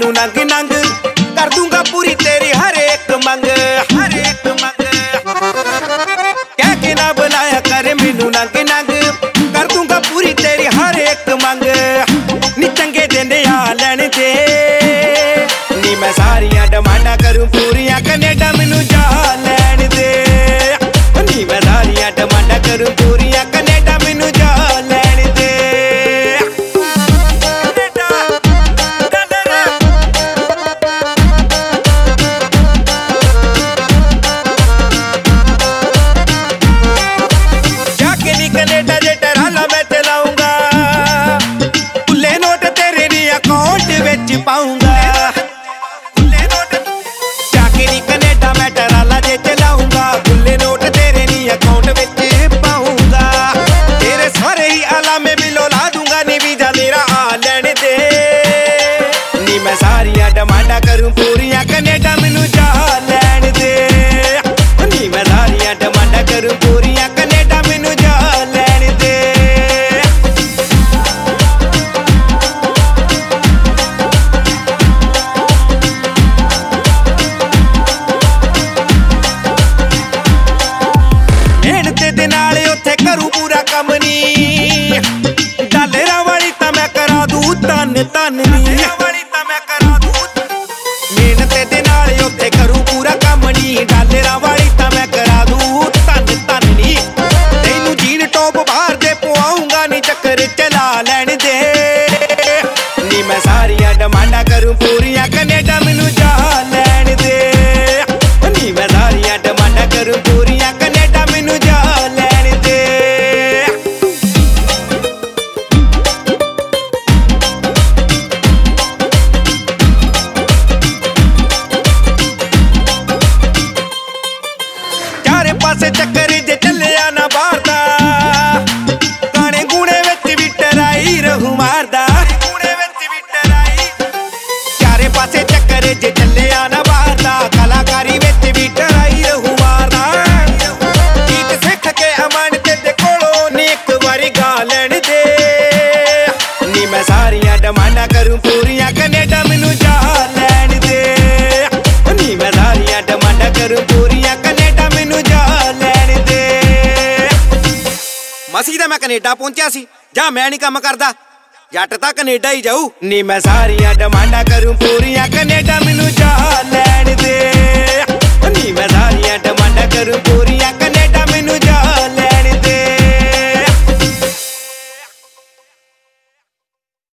मैनू नंग नंग कर दूंगा पूरी तेरी हर एक मंग कह के ना बनाया कर मैनू नंग नंग कर दूंगा पूरी तेरी हर एक मंग नी चंगे दिन आ लैण दे नी मैं सारियां डिमांडां करूं पूरियां कनेडा मैनू जा लैण दे नी मैं सारियां डिमांडां करूं पूरियां कनेडा मैनू जा लैण दे जाके नी कनेडा जे टराला मैं चलाऊंगा खुले नोट तेरे नी अकाउंट विच पाऊंगा जाके नी कनेडा मैं टराला जे चलाऊंगा खुले नोट तेरे नी अकाउंट विच पाऊंगा तेरे सारे ही अलामे बिलो ला दूंगा नी वीजा मेरा आ लैण दे नी मैं सारियां डिमांडां करूं पूरियां कनेडा मैनू जा लैण दे नी मैं सारियां डिमांडां करूं पूरियां कनेडा मैनू जा लैण दे मेहनत दे नाल उत्थे करूं पूरा कम नी डालरां वाली तां मैं करा दूं धन धन नी मेहनत दे नाल उत्थे करूं पूरा कम नी डालरां वाली तां मैं करा दूं धन धन नी तैनू जीन टॉप बाहर दे पवाऊंगा नी चक्कर चला लैण दे नी मैं सारियां डिमांडां करूं पूरियां कनेडा मैनू जा लैण दे नी मैं सारियां डिमांडां करूं पूरियां कनेडा मैनू जा लैण दे चारे पासे चक्कर जे चलिया ना बाहर दा गाने गूणे विच भी टराई रहूं मारदा चारे पासे चक्कर जे चलिया ना बाहर दा कलाकारी विच भी टराई रहूं मारदा गीत सिख के अमन ते कोलों नी एक वारी गा लैण दे नी मैं सारियां डिमांडां करूं पूरियां कनेडा मैनू जा लैण दे नी मैं सारियां डिमांडां करूं पूरियां कनेडा मैनू जा लैण दे मसी दा मैं कनेडा पहुंचा सी जा मैं नहीं काम करदा जट तां कनेडा ही जाऊ नी मैं सारियां डिमांडां करूं पूरियां कनेडा मैनू जा लैण दे।